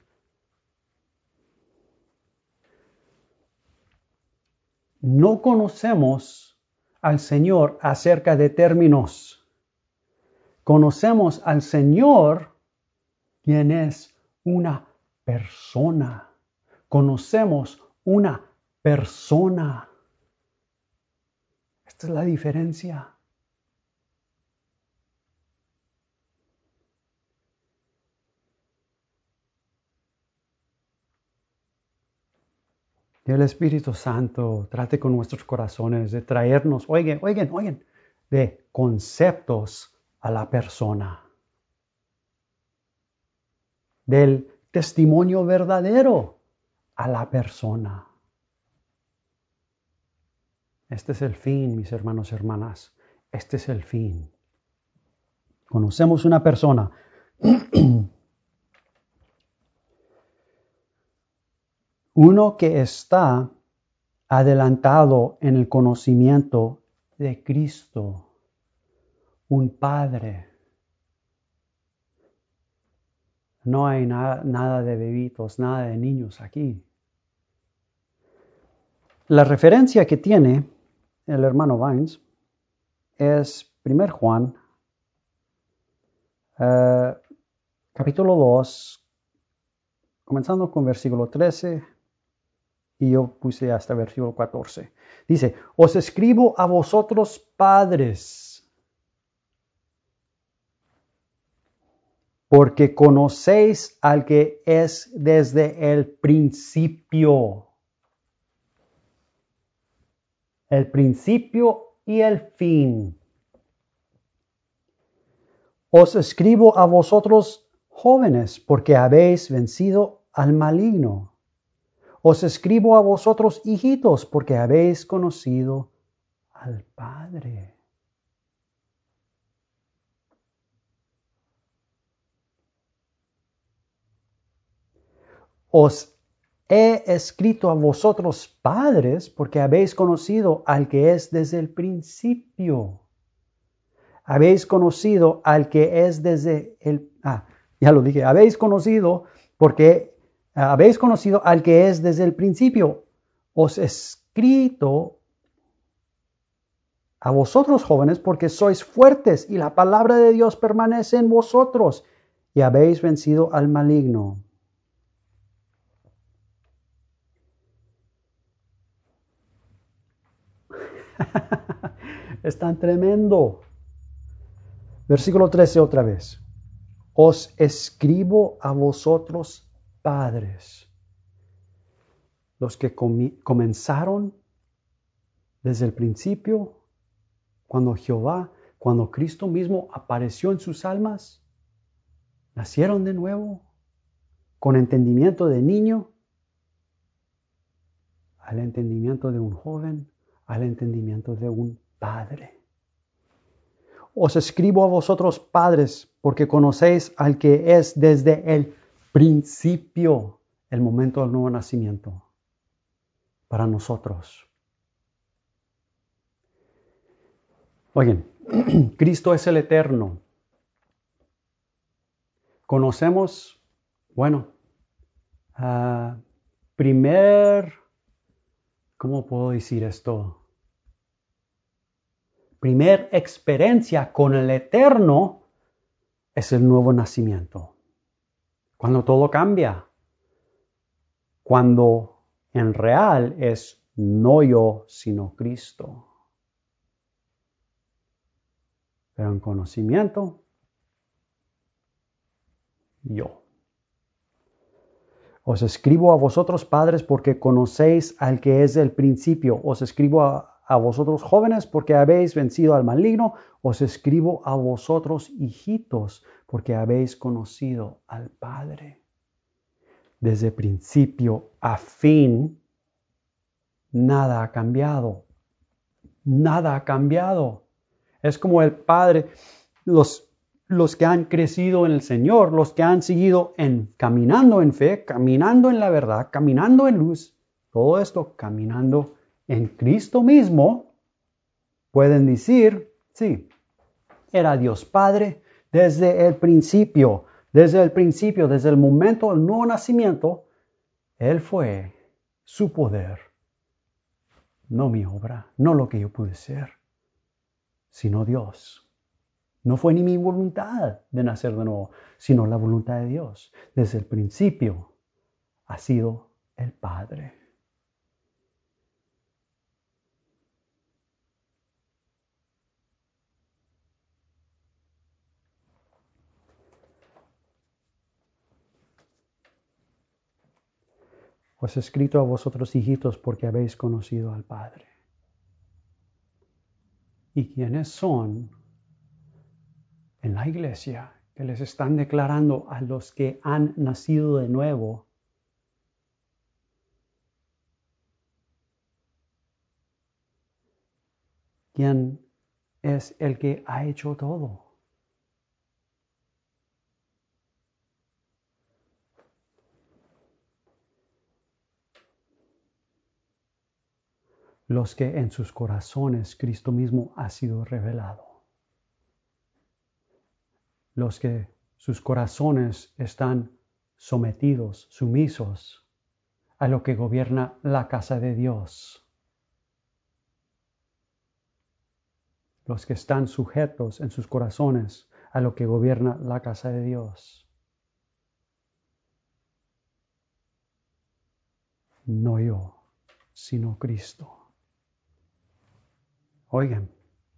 No conocemos al Señor acerca de términos. Conocemos al Señor, quien es una persona. Conocemos una persona. Esta es la diferencia. Y el Espíritu Santo trate con nuestros corazones de traernos, oigan, oigan, oigan, de conceptos a la persona. Del testimonio verdadero a la persona. Este es el fin, mis hermanos y hermanas. Este es el fin. Conocemos una persona uno que está adelantado en el conocimiento de Cristo, un Padre. No hay nada, nada de bebitos, nada de niños aquí. La referencia que tiene el hermano Vines es primero Juan, uh, capítulo dos, comenzando con versículo trece, y yo puse hasta versículo catorce. Dice, os escribo a vosotros padres, porque conocéis al que es desde el principio. El principio y el fin. Os escribo a vosotros jóvenes, porque habéis vencido al maligno. Os escribo a vosotros hijitos, porque habéis conocido al Padre. Os he escrito a vosotros padres, porque habéis conocido al que es desde el principio. Habéis conocido al que es desde el... Ah, ya lo dije. Habéis conocido porque ah, habéis conocido al que es desde el principio. Os he escrito a vosotros jóvenes porque sois fuertes y la palabra de Dios permanece en vosotros y habéis vencido al maligno. Es tan tremendo. Versículo trece otra vez. Os escribo a vosotros padres, los que com- comenzaron desde el principio, cuando Jehová, cuando Cristo mismo apareció en sus almas, nacieron de nuevo, con entendimiento de niño, al entendimiento de un joven, al entendimiento de un padre. Os escribo a vosotros padres, porque conocéis al que es desde el principio, el momento del nuevo nacimiento, para nosotros. Oigan, Cristo es el eterno. Conocemos, bueno, uh, primer, ¿cómo puedo decir esto? Primer experiencia con el eterno es el nuevo nacimiento. Cuando todo cambia. Cuando en real es no yo, sino Cristo. Pero en conocimiento, yo. Os escribo a vosotros padres porque conocéis al que es del principio. Os escribo a, a vosotros jóvenes porque habéis vencido al maligno. Os escribo a vosotros hijitos porque habéis conocido al Padre. Desde principio a fin, nada ha cambiado. Nada ha cambiado. Es como el Padre, los, los que han crecido en el Señor, los que han seguido en, caminando en fe, caminando en la verdad, caminando en luz, todo esto caminando en Cristo mismo, pueden decir, sí, era Dios Padre desde el principio, desde el principio, desde el momento del nuevo nacimiento, Él fue su poder, no mi obra, no lo que yo pude ser, sino Dios. No fue ni mi voluntad de nacer de nuevo, sino la voluntad de Dios. Desde el principio ha sido el Padre. Os he escrito a vosotros, hijitos, porque habéis conocido al Padre. ¿Y quiénes son en la iglesia que les están declarando a los que han nacido de nuevo? quien es el que ha hecho todo. Los que en sus corazones Cristo mismo ha sido revelado. Los que sus corazones están sometidos, sumisos a lo que gobierna la casa de Dios. Los que están sujetos en sus corazones a lo que gobierna la casa de Dios. No yo, sino Cristo. Oigan,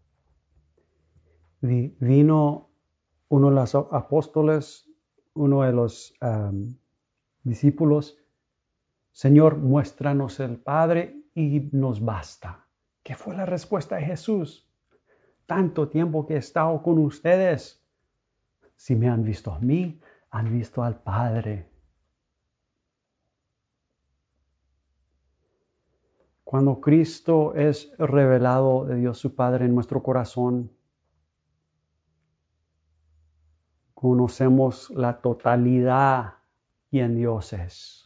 vino uno de los apóstoles, uno de los um, discípulos, Señor, muéstranos el Padre y nos basta. ¿Qué fue la respuesta de Jesús? Tanto tiempo que he estado con ustedes. Si me han visto a mí, han visto al Padre. Cuando Cristo es revelado de Dios su Padre en nuestro corazón, conocemos la totalidad quien Dios es.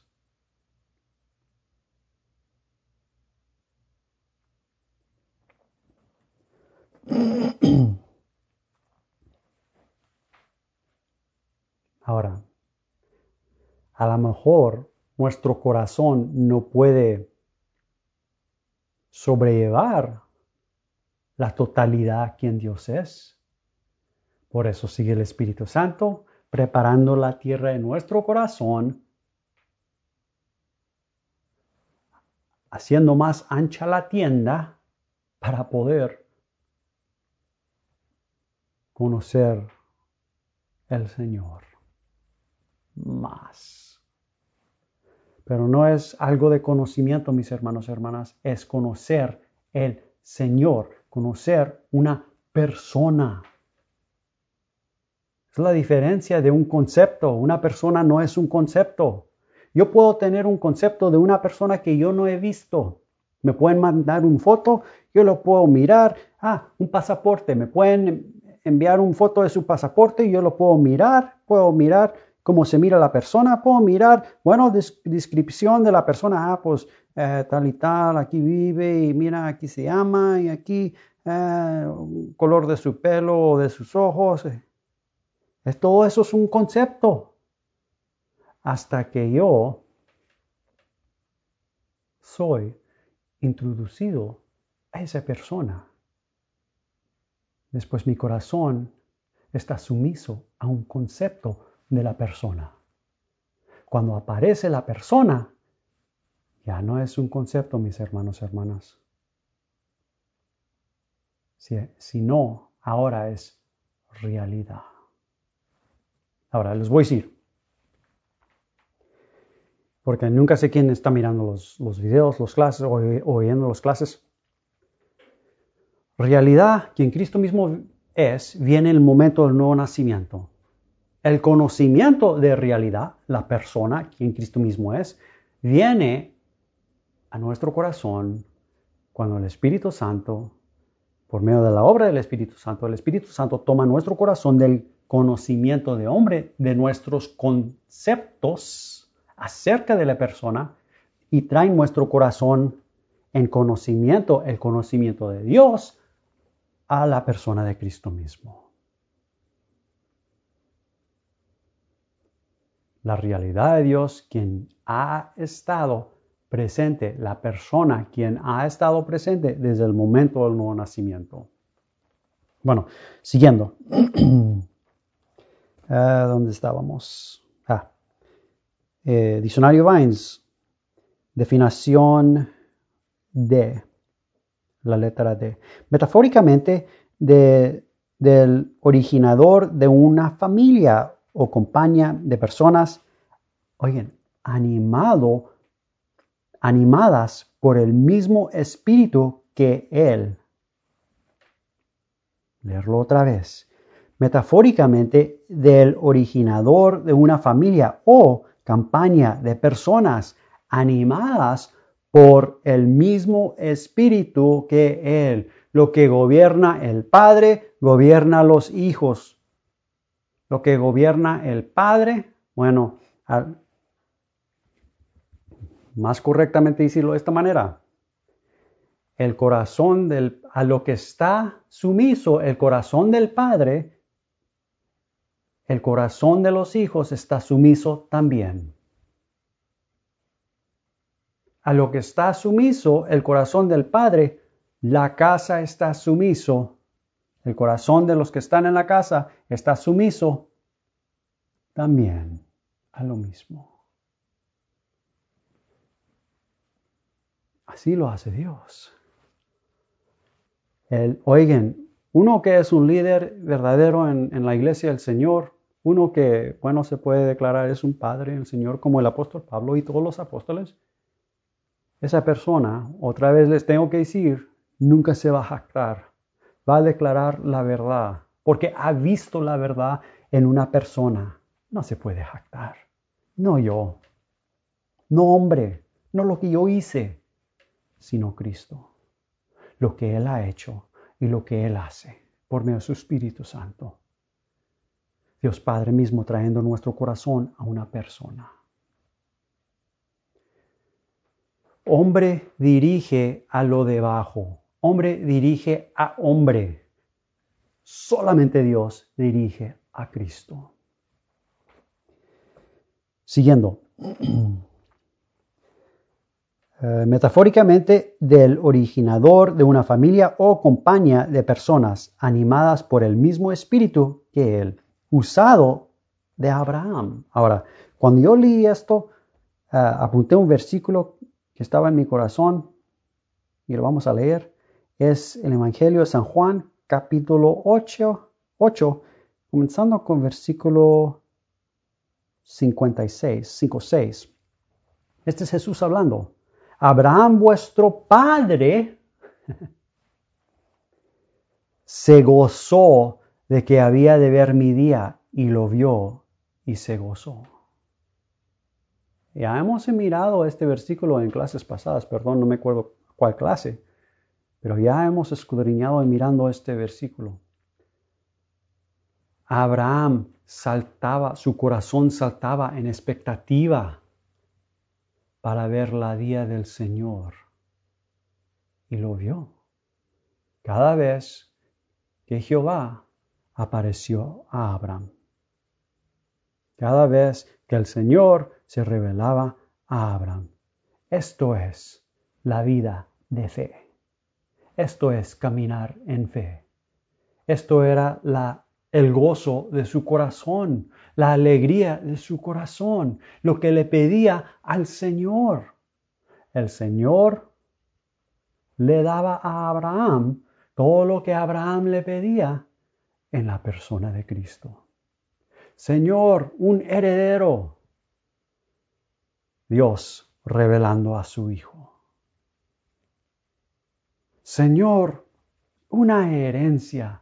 Ahora, a lo mejor nuestro corazón no puede sobrellevar la totalidad quien Dios es. Por eso sigue el Espíritu Santo preparando la tierra en nuestro corazón, haciendo más ancha la tienda para poder conocer el Señor más. Pero no es algo de conocimiento, mis hermanos y hermanas, es conocer el Señor, conocer una persona. Es la diferencia de un concepto. Una persona no es un concepto. Yo puedo tener un concepto de una persona que yo no he visto. Me pueden mandar una foto, yo lo puedo mirar. Ah, un pasaporte. Me pueden enviar una foto de su pasaporte y yo lo puedo mirar. Puedo mirar cómo se mira la persona. Puedo mirar, bueno, des- descripción de la persona. Ah, pues eh, tal y tal, aquí vive y mira, aquí se llama y aquí eh, color de su pelo o de sus ojos. Es, todo eso es un concepto. Hasta que yo soy introducido a esa persona. Después mi corazón está sumiso a un concepto de la persona. Cuando aparece la persona, ya no es un concepto, mis hermanos y hermanas. Si, si no, ahora es realidad. Ahora, les voy a decir, porque nunca sé quién está mirando los, los videos, los clases, o oyendo las clases. Realidad, quien Cristo mismo es, viene el momento del nuevo nacimiento. El conocimiento de realidad, la persona, quien Cristo mismo es, viene a nuestro corazón cuando el Espíritu Santo, por medio de la obra del Espíritu Santo, el Espíritu Santo toma nuestro corazón del conocimiento de hombre, de nuestros conceptos acerca de la persona y trae nuestro corazón en conocimiento, el conocimiento de Dios, a la persona de Cristo mismo. La realidad de Dios, quien ha estado presente, la persona quien ha estado presente desde el momento del nuevo nacimiento. Bueno, siguiendo. uh, ¿Dónde estábamos? Ah, eh, Diccionario Vines. Definición de la letra D. Metafóricamente, de, del originador de una familia o compañía de personas, oigan, animado, animadas por el mismo espíritu que él. Leerlo otra vez. Metafóricamente, del originador de una familia o campaña de personas animadas por el mismo espíritu que él. Lo que gobierna el Padre, gobierna a los hijos. Lo que gobierna el Padre, bueno, al, más correctamente decirlo de esta manera, el corazón del, a lo que está sumiso, el corazón del Padre, el corazón de los hijos está sumiso también. A lo que está sumiso, el corazón del Padre, la casa está sumiso. El corazón de los que están en la casa está sumiso también a lo mismo. Así lo hace Dios. El, oigan, uno que es un líder verdadero en, en la iglesia del Señor, uno que, bueno, se puede declarar es un padre en el Señor como el apóstol Pablo y todos los apóstoles, esa persona, otra vez les tengo que decir, nunca se va a jactar, va a declarar la verdad, porque ha visto la verdad en una persona. No se puede jactar, no yo, no hombre, no lo que yo hice, sino Cristo. Lo que Él ha hecho y lo que Él hace por medio de su Espíritu Santo. Dios Padre mismo trayendo nuestro corazón a una persona. Hombre dirige a lo debajo. Hombre dirige a hombre. Solamente Dios dirige a Cristo. Siguiendo. Uh, metafóricamente, del originador de una familia o compañía de personas animadas por el mismo espíritu que él, usado de Abraham. Ahora, cuando yo leí esto, uh, apunté un versículo que estaba en mi corazón y lo vamos a leer. Es el Evangelio de San Juan, capítulo ocho, ocho, comenzando con versículo cincuenta y seis, cinco, seis. Este es Jesús hablando. Abraham, vuestro padre, se gozó de que había de ver mi día y lo vio y se gozó. Ya hemos mirado este versículo en clases pasadas, perdón, no me acuerdo cuál clase, pero ya hemos escudriñado y mirando este versículo. Abraham saltaba, su corazón saltaba en expectativa para ver la día del Señor. Y lo vio. Cada vez que Jehová apareció a Abraham. Cada vez que el Señor se revelaba a Abraham. Esto es la vida de fe. Esto es caminar en fe. Esto era la, el gozo de su corazón, la alegría de su corazón, lo que le pedía al Señor. El Señor le daba a Abraham todo lo que Abraham le pedía en la persona de Cristo. Señor, un heredero. Dios revelando a su Hijo. Señor, una herencia.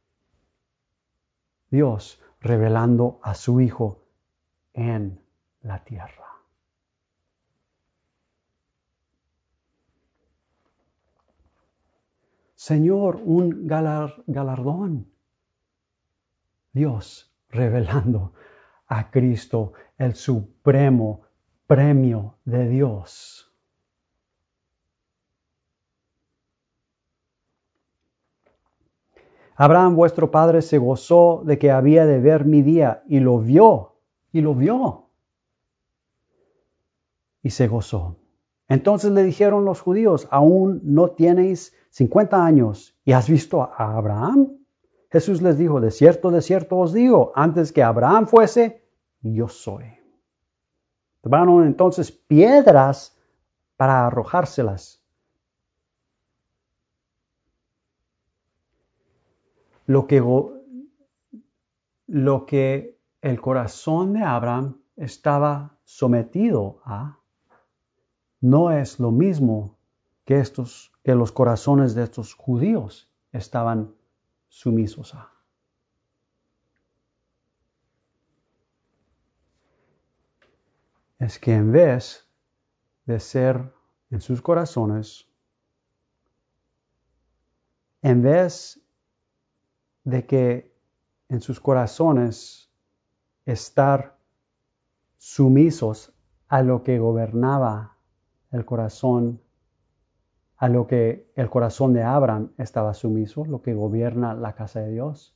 Dios revelando a su Hijo en la tierra. Señor, un galar, galardón. Dios revelando a Cristo, el supremo premio de Dios. Abraham, vuestro padre, se gozó de que había de ver mi día y lo vio, y lo vio. Y se gozó. Entonces le dijeron los judíos, ¿aún no tenéis cincuenta años y has visto a Abraham? Jesús les dijo, de cierto, de cierto os digo, antes que Abraham fuese, yo soy. Tomaron entonces piedras para arrojárselas. Lo que, lo que el corazón de Abraham estaba sometido a, no es lo mismo que, estos, que los corazones de estos judíos estaban sumisos a. Es que en vez de ser en sus corazones en vez de que en sus corazones estar sumisos a lo que gobernaba el corazón, a lo que el corazón de Abraham estaba sumiso, lo que gobierna la casa de Dios,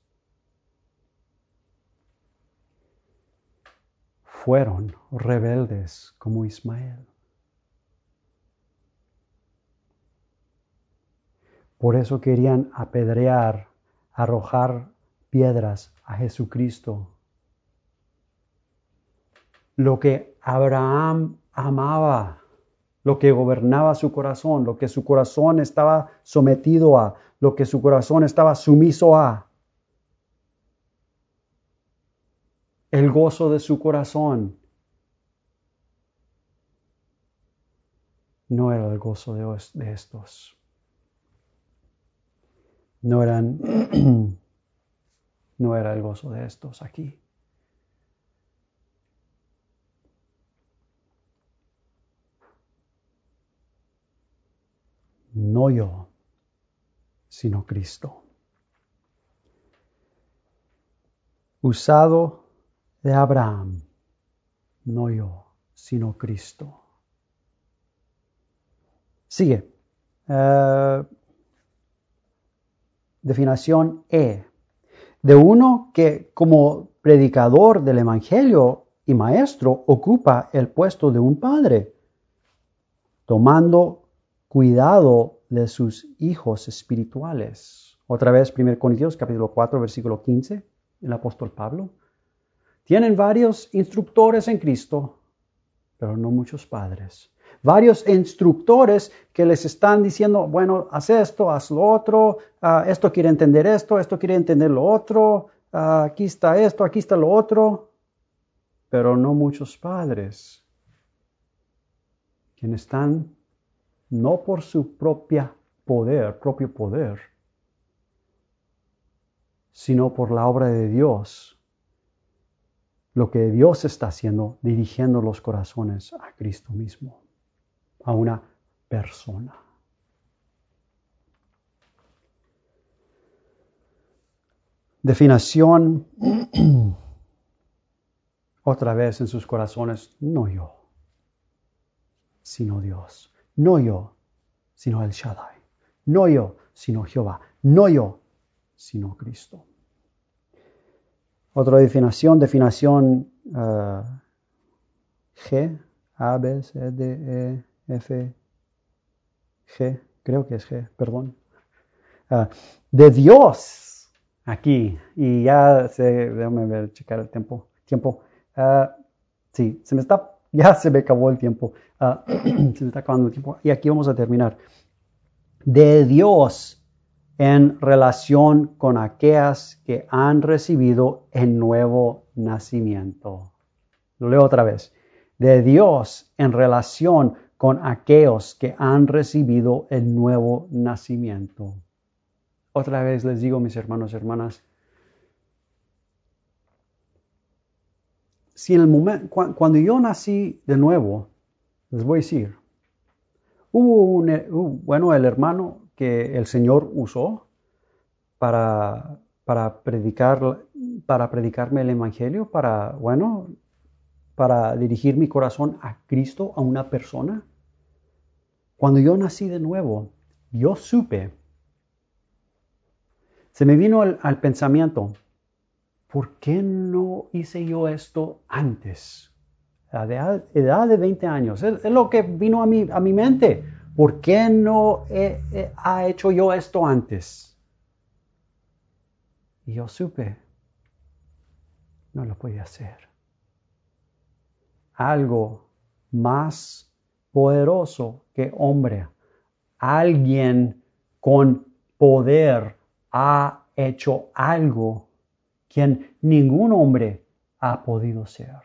fueron rebeldes como Ismael. Por eso querían apedrear, arrojar piedras a Jesucristo. Lo que Abraham amaba, lo que gobernaba su corazón, lo que su corazón estaba sometido a, lo que su corazón estaba sumiso a. El gozo de su corazón no era el gozo de, de estos. No eran, no era el gozo de estos aquí. No yo, sino Cristo. Usado de Abraham, no yo, sino Cristo. Sigue. Uh, definición E. De uno que como predicador del Evangelio y maestro ocupa el puesto de un padre, tomando cuidado de sus hijos espirituales. Otra vez, primera Corintios capítulo cuatro, versículo quince, el apóstol Pablo. Tienen varios instructores en Cristo, pero no muchos padres. Varios instructores que les están diciendo, bueno, haz esto, haz lo otro, uh, esto quiere entender esto, esto quiere entender lo otro, uh, aquí está esto, aquí está lo otro, pero no muchos padres, quienes están no por su propia poder, propio poder, sino por la obra de Dios. Lo que Dios está haciendo, dirigiendo los corazones a Cristo mismo, a una persona. Definición, otra vez en sus corazones, no yo, sino Dios. No yo, sino el Shaddai. No yo, sino Jehová. No yo, sino Cristo. Otra definición, definición uh, G, A, B, C, D, E, F, G, creo que es G, perdón. Uh, de Dios, aquí, y ya se, déjame ver, checar el tiempo. tiempo. Uh, sí, se me está, ya se me acabó el tiempo. Uh, se me está acabando el tiempo. Y aquí vamos a terminar. De Dios en relación con aquellas que han recibido el nuevo nacimiento. Lo leo otra vez. De Dios en relación con aquellos que han recibido el nuevo nacimiento. Otra vez les digo, mis hermanos y hermanas, si en el momento, cuando yo nací de nuevo, les voy a decir, hubo un, uh, bueno, el hermano que el Señor usó para, para predicar, para predicarme el Evangelio, para, bueno, para dirigir mi corazón a Cristo, a una persona. Cuando yo nací de nuevo, yo supe, se me vino al, al pensamiento, ¿por qué no hice yo esto antes? A la edad de veinte años, es, es lo que vino a mi, a mi mente. ¿Por qué no he, he, ha hecho yo esto antes? Y yo supe, no lo podía hacer. Algo más poderoso que hombre, alguien con poder ha hecho algo que ningún hombre ha podido ser.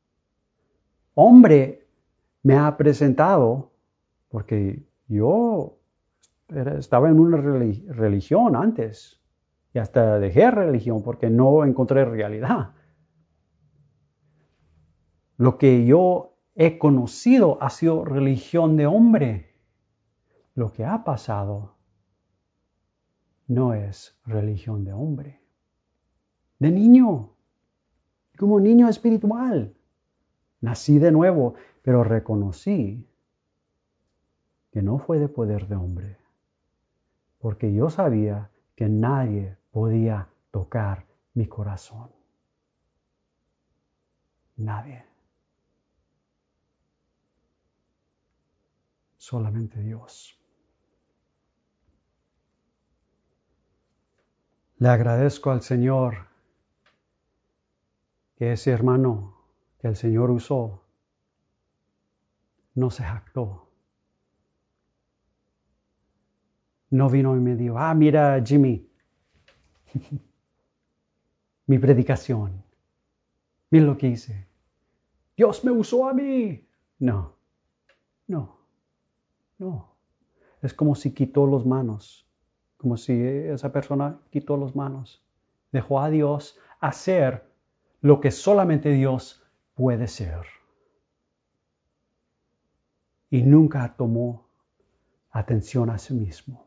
Hombre me ha presentado, porque yo era, estaba en una religión antes y hasta dejé religión porque no encontré realidad. Lo que yo he conocido ha sido religión de hombre. Lo que ha pasado no es religión de hombre. De niño, como niño espiritual. Nací de nuevo, pero reconocí que no fue de poder de hombre, porque yo sabía que nadie podía tocar mi corazón. Nadie. Solamente Dios. Le agradezco al Señor que ese hermano que el Señor usó no se jactó. No vino y me dijo, ah, mira, Jimmy, mi predicación. Mira lo que hice. Dios me usó a mí. No, no, no. Es como si quitó las manos. Como si esa persona quitó las manos. Dejó a Dios hacer lo que solamente Dios puede ser. Y nunca tomó atención a sí mismo.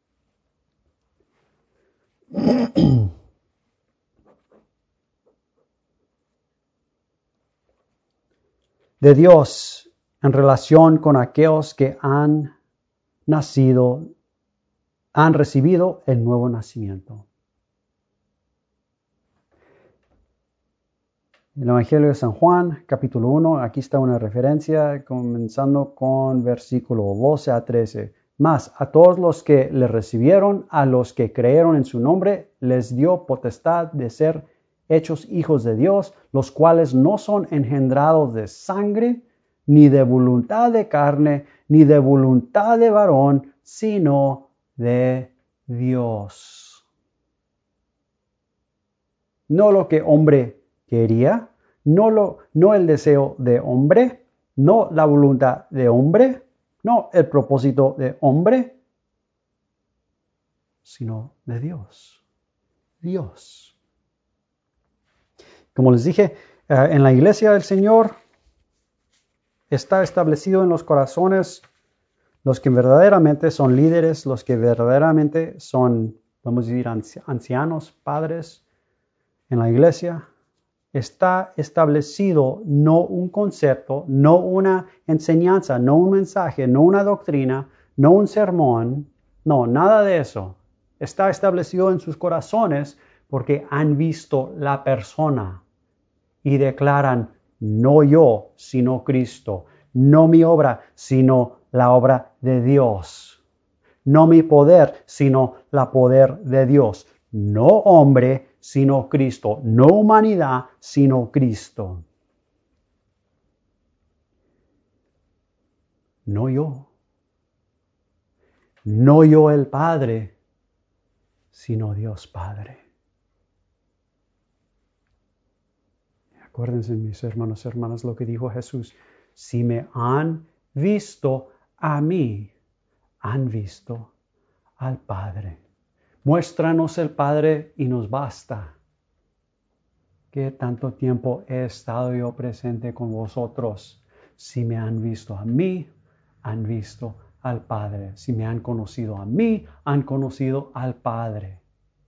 De Dios en relación con aquellos que han nacido, han recibido el nuevo nacimiento. El Evangelio de San Juan, capítulo uno, aquí está una referencia comenzando con versículo doce a trece. Mas a todos los que le recibieron, a los que creyeron en su nombre, les dio potestad de ser hechos hijos de Dios, los cuales no son engendrados de sangre, ni de voluntad de carne, ni de voluntad de varón, sino de Dios. No lo que hombre quería, no, lo, no el deseo de hombre, no la voluntad de hombre, no el propósito de hombre, sino de Dios. Dios. Como les dije, en la iglesia del Señor está establecido en los corazones los que verdaderamente son líderes, los que verdaderamente son, vamos a decir, ancianos, padres en la iglesia. Está establecido no un concepto, no una enseñanza, no un mensaje, no una doctrina, no un sermón, no, nada de eso. Está establecido en sus corazones porque han visto la persona y declaran, no yo, sino Cristo, no mi obra, sino la obra de Dios, no mi poder, sino la poder de Dios, no hombre, sino Cristo, no humanidad, sino Cristo. No yo, no yo el Padre, sino Dios Padre. Acuérdense, mis hermanos y hermanas, lo que dijo Jesús. Si me han visto a mí, han visto al Padre. Muéstranos el Padre y nos basta. ¿Qué tanto tiempo he estado yo presente con vosotros? Si me han visto a mí, han visto al Padre. Si me han conocido a mí, han conocido al Padre.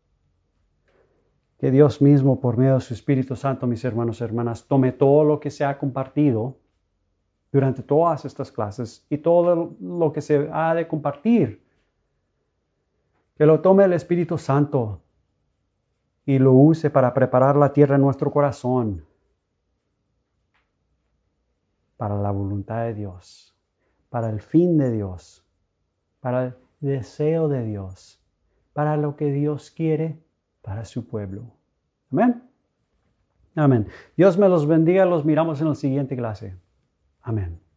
Que Dios mismo, por medio de su Espíritu Santo, mis hermanos y hermanas, tome todo lo que se ha compartido durante todas estas clases y todo lo que se ha de compartir. Que lo tome el Espíritu Santo y lo use para preparar la tierra en nuestro corazón para la voluntad de Dios, para el fin de Dios, para el deseo de Dios, para lo que Dios quiere para su pueblo. Amén. Amén. Dios me los bendiga. Los miramos en la siguiente clase. Amén.